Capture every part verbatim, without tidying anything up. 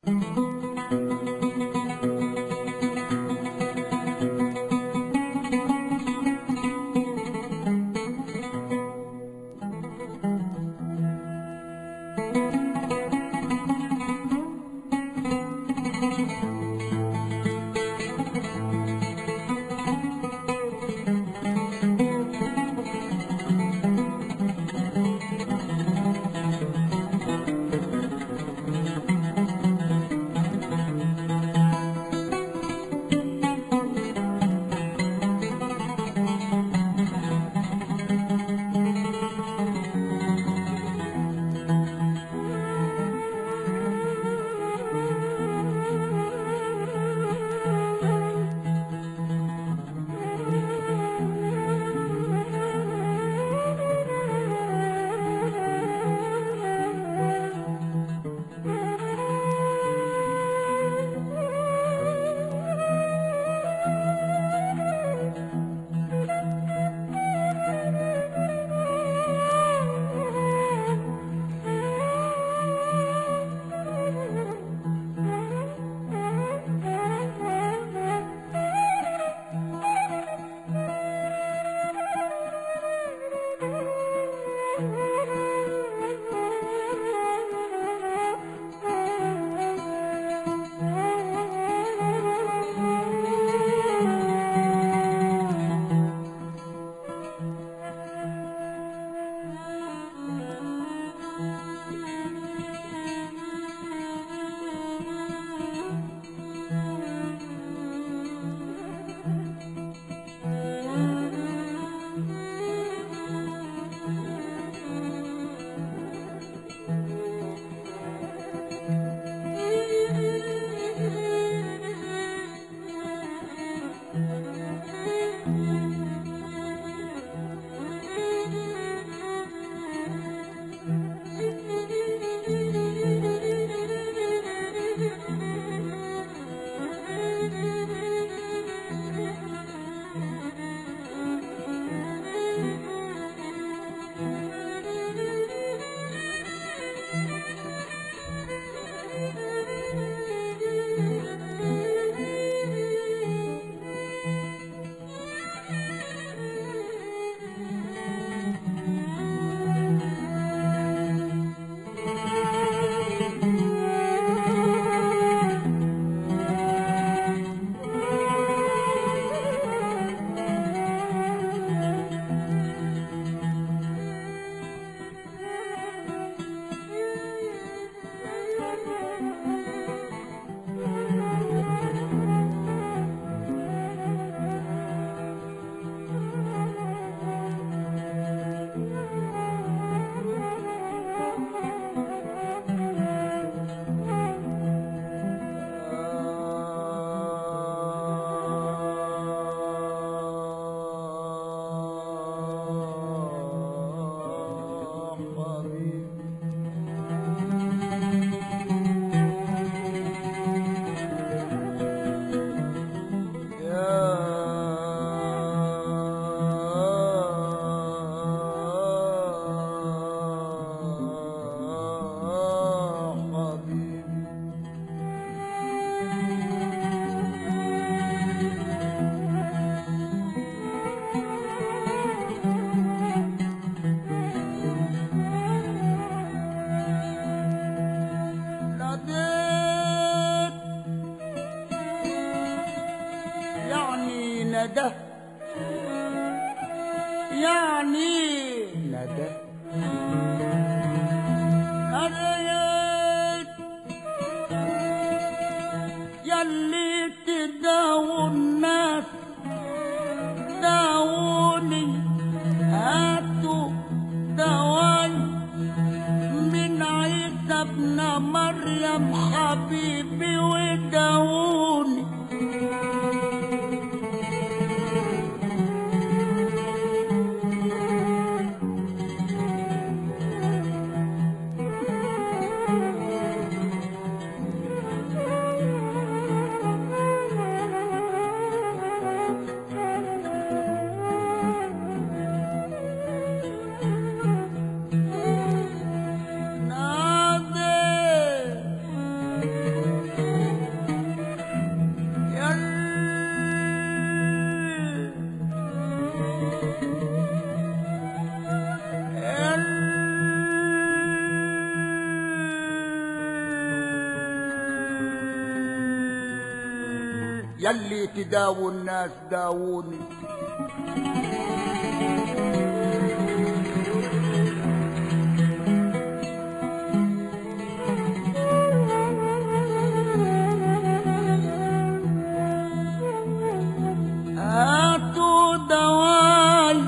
ندى يعني ندى قريت يلي تداووا الناس داووني هاتوا دواي من عيسى ابن مريم حبيبي وداووني يلي تداووا الناس داووني. هاتوا دواي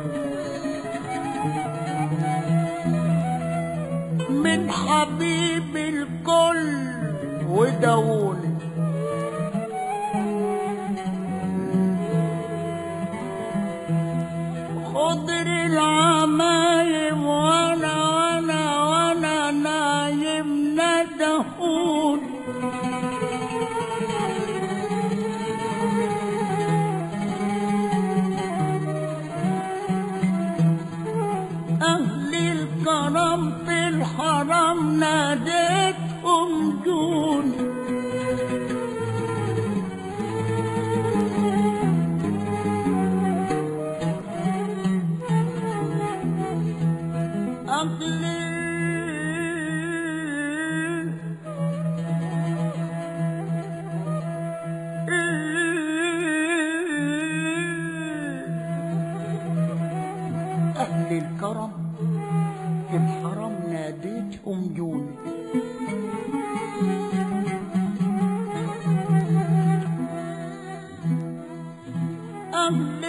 من حبيب الكل وداووني. خضر العمايم وانا وانا وانا نايم ندهوني. أهل الكرم في الحرم ناديتهم جوني. أهل أهل الكرم في الحرم ناديتهم جوني. أهل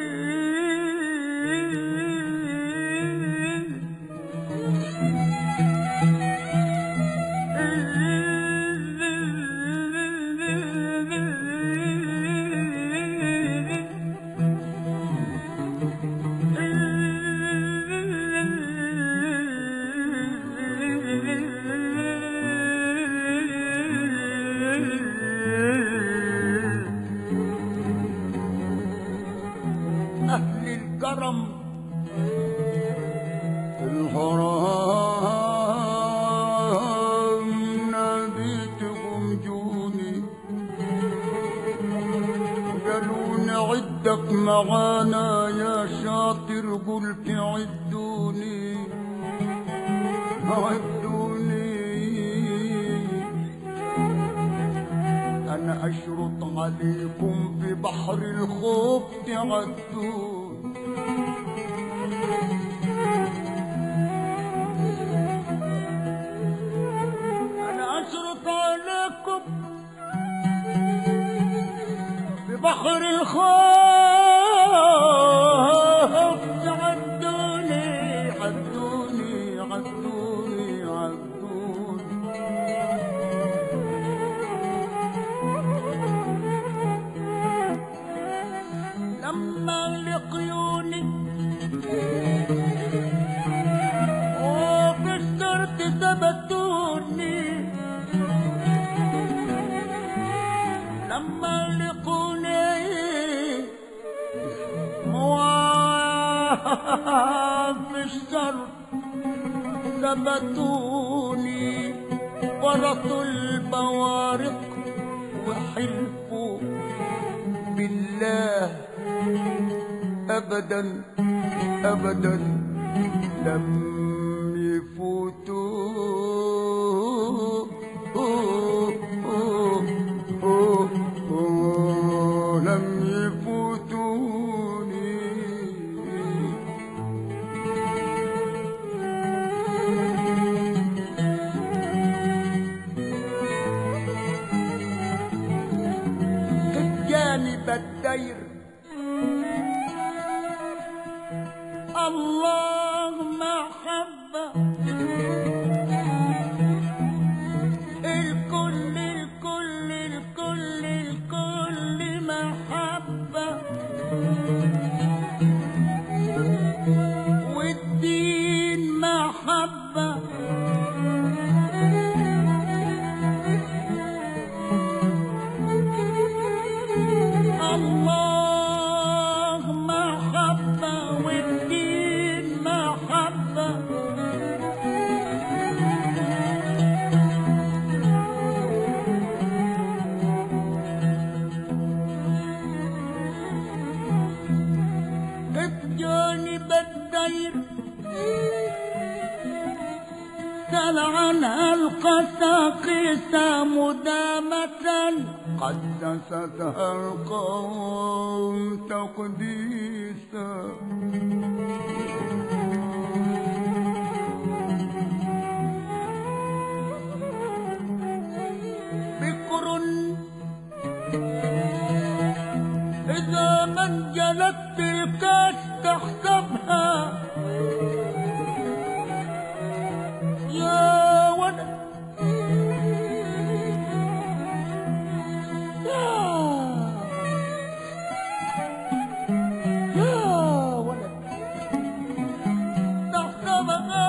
أهل الكرم الحرام ناديتهم جوني. قالوا نعدك معانا يا شاطر، قلت عدوني عدوني. أنا أشرط عليكم في بحر الخوف تعدون. أنا أشرط عليكم في بحر الخوف تعدوني عدوني عدوني عدوني. لما لقيوني وفي السرد ثبتوني. لما لقوني وفي السرد ثبتوني. ورطوا البوارق وحلفوا بالله أبدا أبدا لم يفوتوا لم يفوتوني. جانب الدير الله محبة. الكل الكل الكل الكل محبة. والدين محبة. الله ساقيس مدامة قدستها القوم تقديسا بكر إذا من جلت الكاس تحسبها يا ولد يا يا ولد تحسبها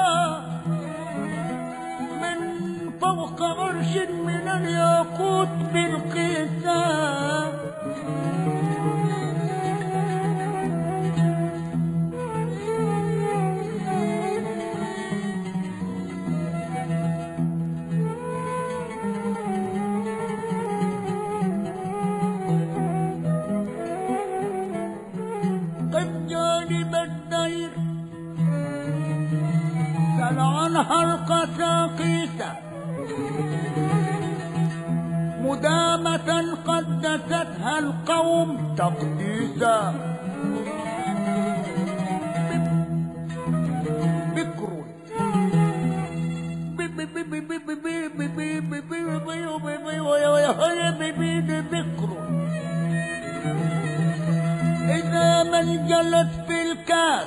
من فوق عرش من الياقوت بالقسام عنها القساقيس مدامة قدستها القوم تقديسا بكر بكر إذا من جلت في الكاس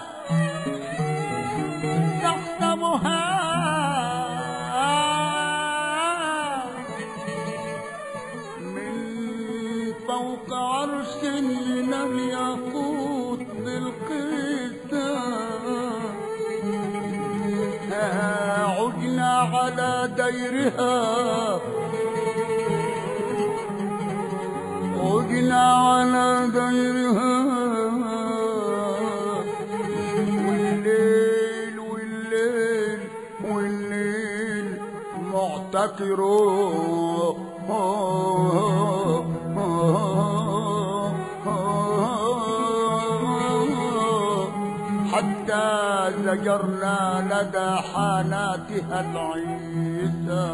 تحسبها من فوق عرش من الياقوت بالقسام عدنا على ديرها عدنا على ديرها معتكروا حتى زجرنا لدى حاناتها العيسى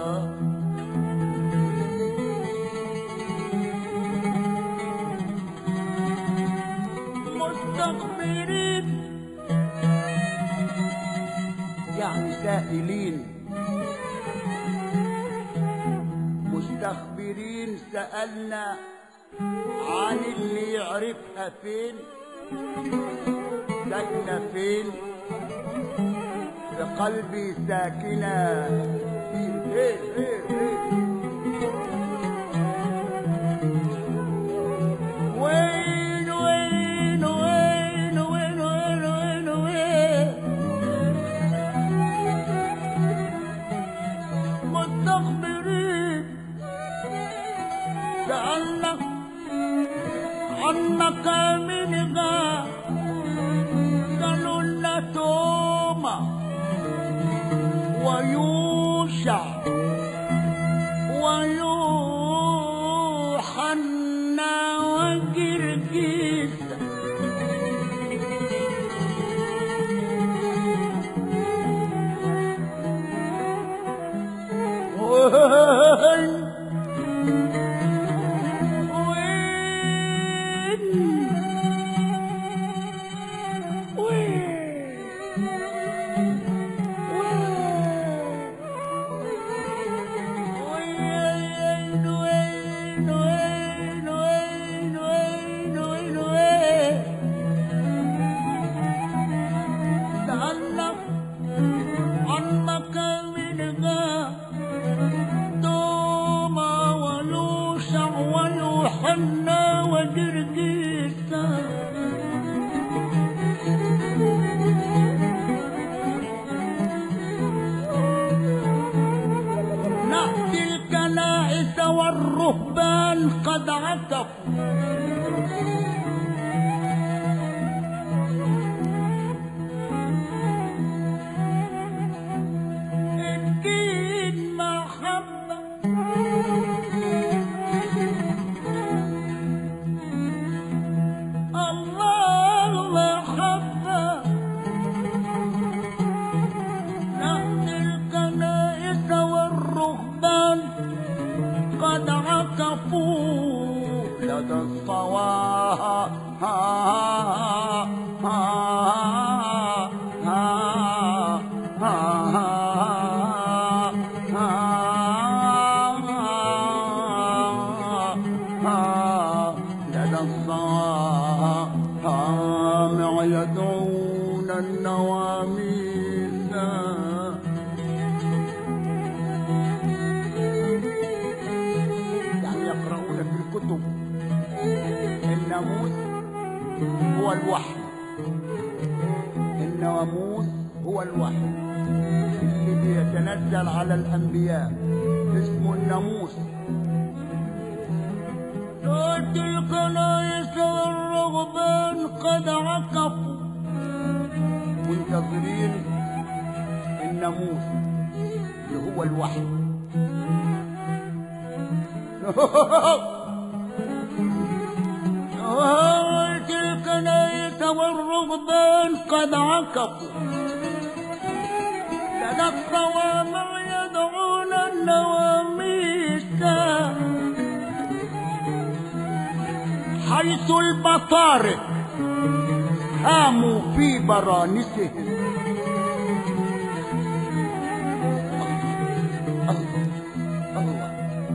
مستغفرين يعني سائلين مستخبرين سألنا عن اللي يعرفها فين ساكنة فين في قلبي ساكنة إيه إيه إيه وين وين وين وين وين وين وين مستخبرين سألنا عنك منها قالوا لنا توما ويوشع ويوحنا وجرجيس والرهبان قد عكفوا الدين محبة الله محبة نحن الكنائس والرهبان قد عكفوا لدى الصواها لدى الصوامع يدعون النواميس يعني يقرؤون في الكتب الناموس هو الوحي، الناموس هو الوحي اللي بيتنزل على الأنبياء اسمه الناموس. الكنائس والرهبان قد عكفوا منتظرين الناموس اللي هو الوحي. الكنائس والرهبان قد عكفوا لدى الصوامع يدعون النواميس حيث البطارق هاموا في برانسهم. الله الله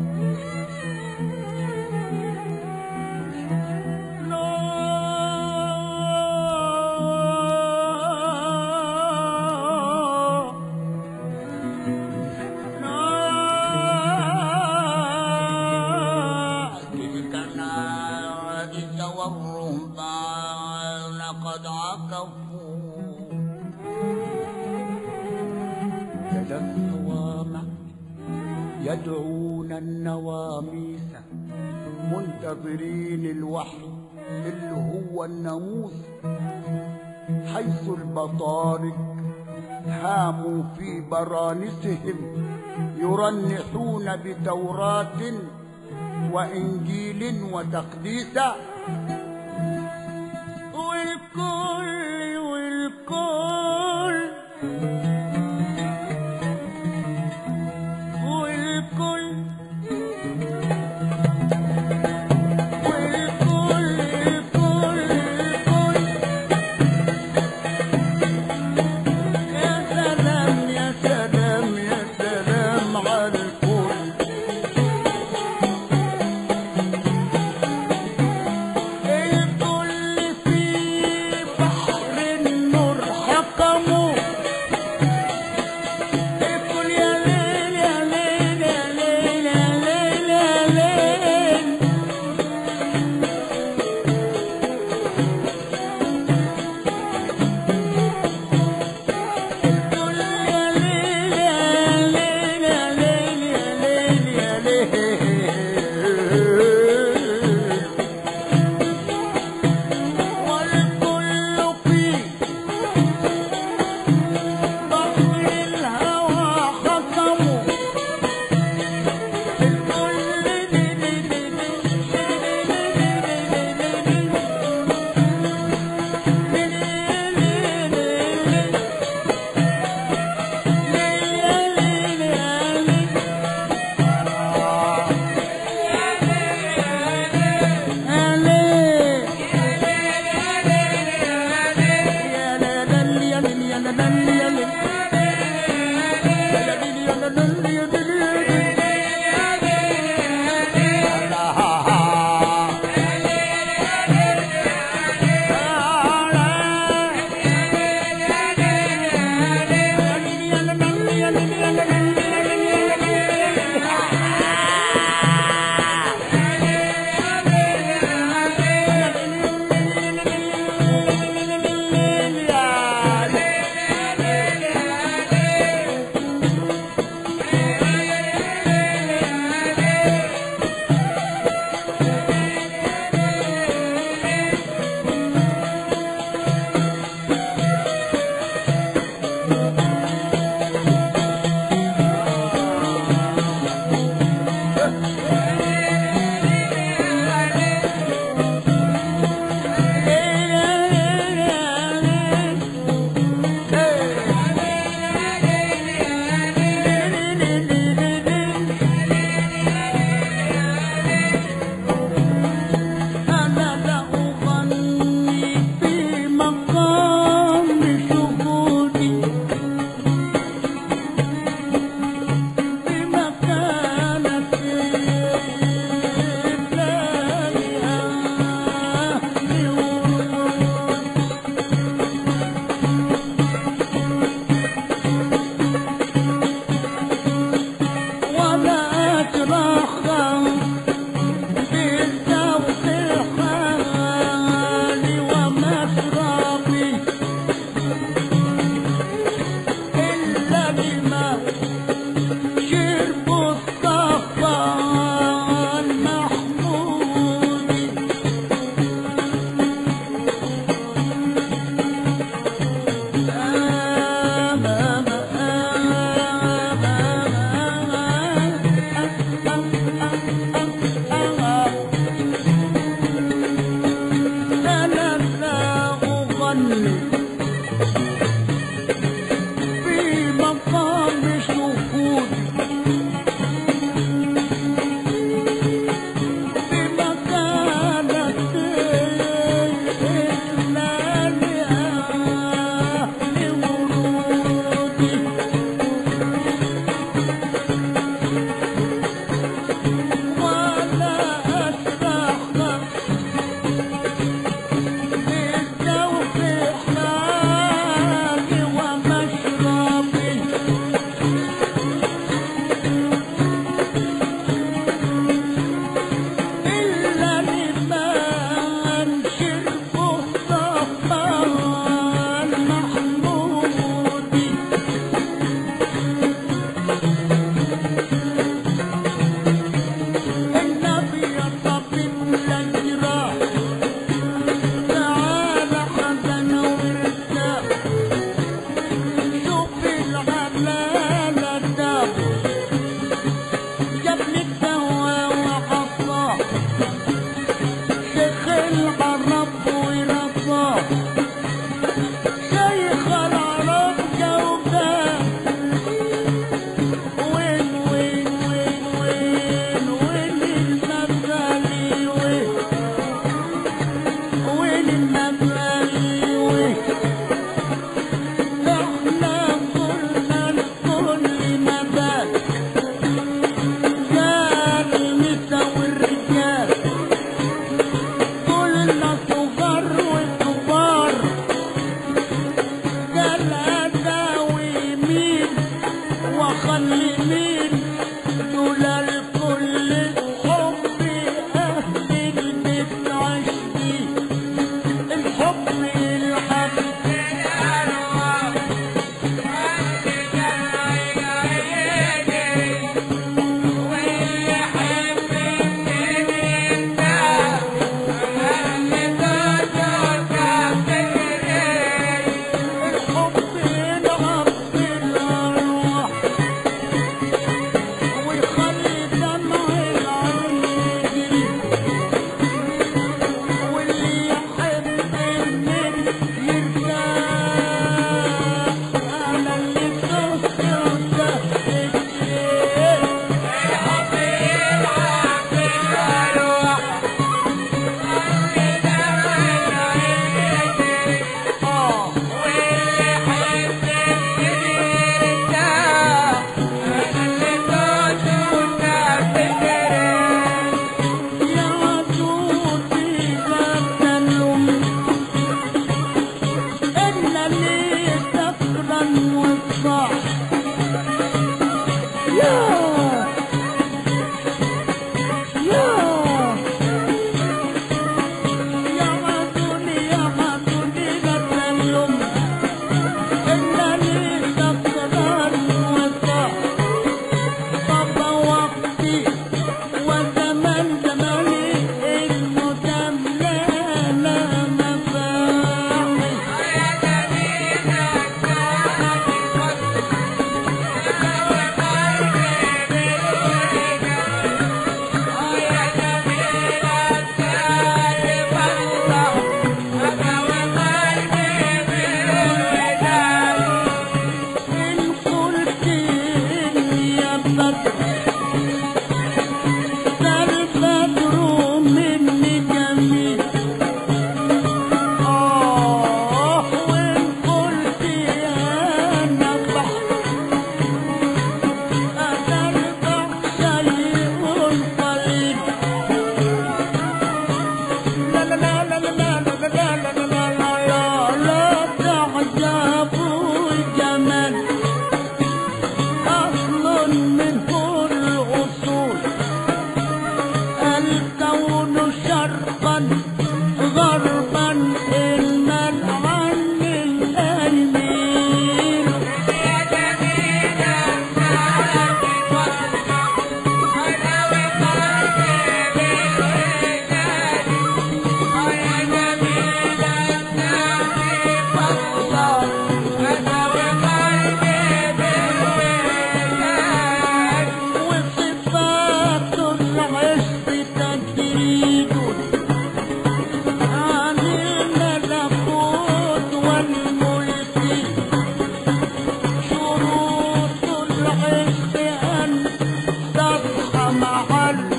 والرهبان قد عكفوا لدى الصوامع يدعون النواميس منتظرين الوحي اللي هو الناموس حيث البطارق هاموا في برانسهم يرنحون بتوراة وإنجيل وتقديس والكل والكل والكل والكل الكل الكل يا سلام يا سلام يا سلام على الكل.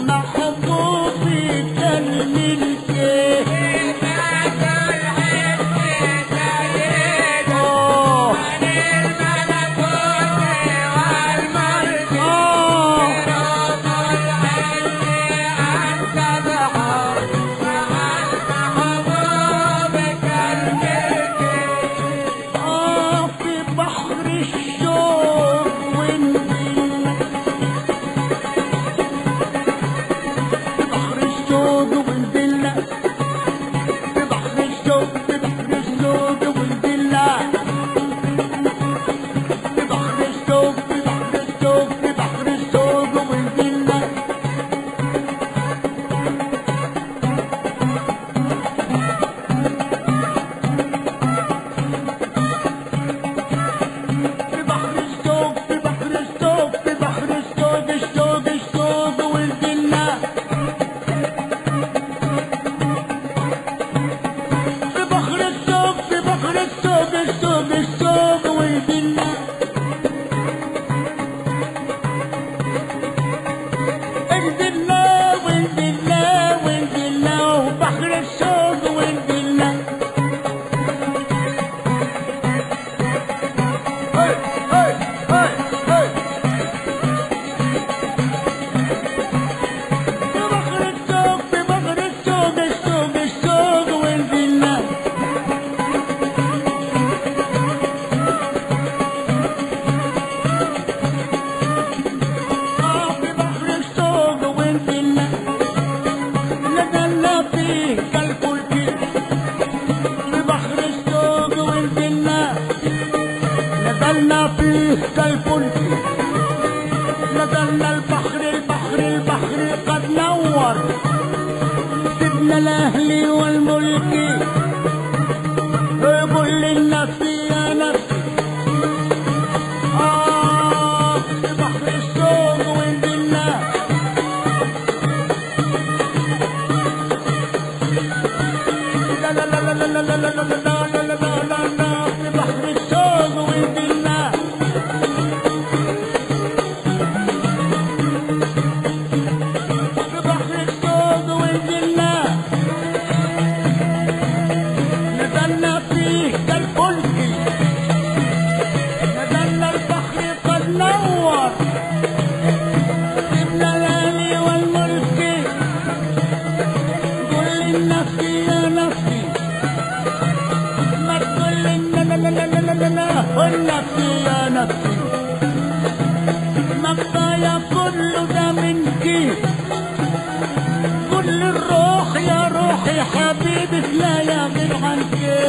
محبوبي كان ملكي نزلنا فيه كالفلك نزلنا البحر البحر البحر قد نور سيبنا الاهلي والملك قول للنفس يا نفسي اه في بحر الشوق ونزلنا لا لا لا لا لا لا لا لا لا نفسي يا نفسي مقطايا كل ده منكي كل الروح يا روحي حبيبك لا يغيب عنكي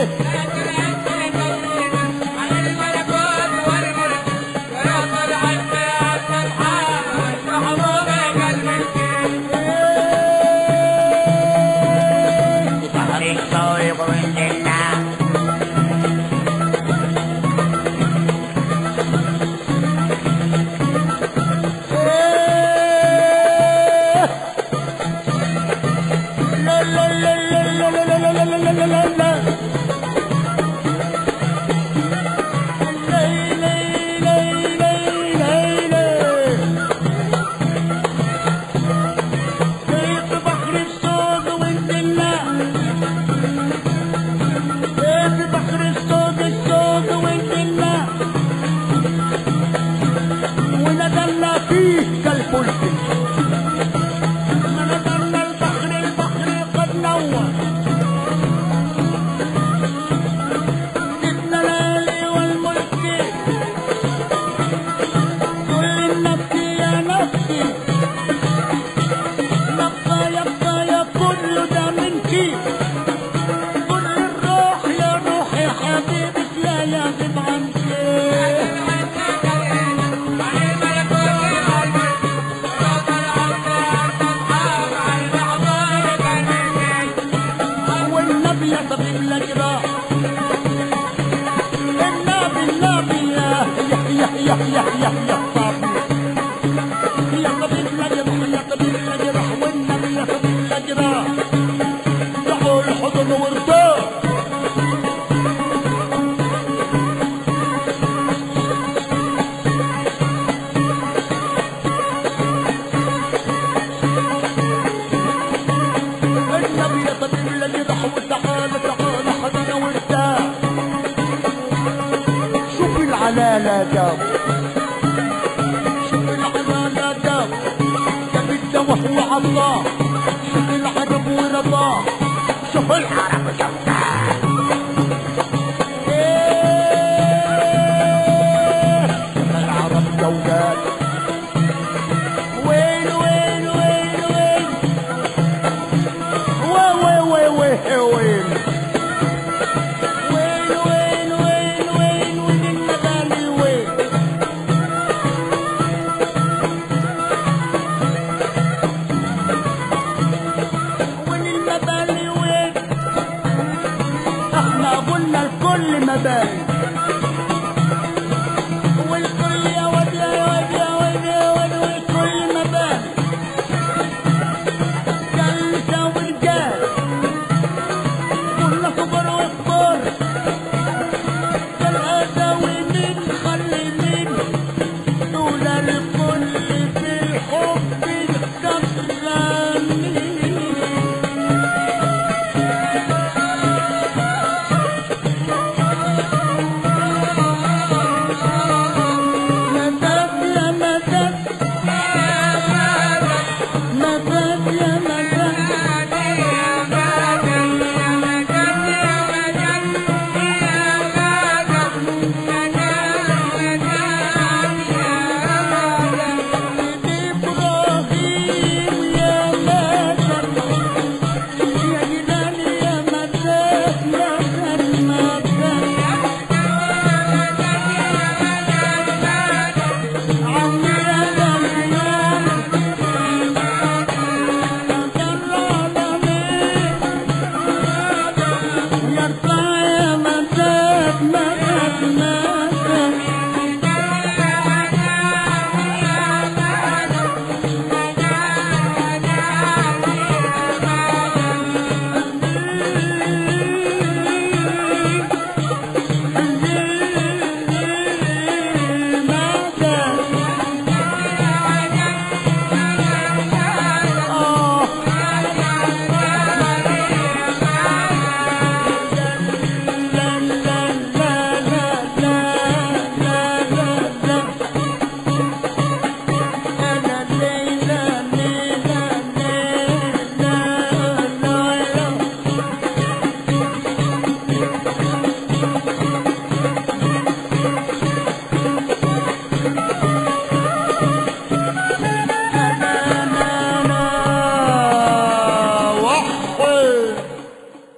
الله شوف العجب ورضاه شوف العرب جمال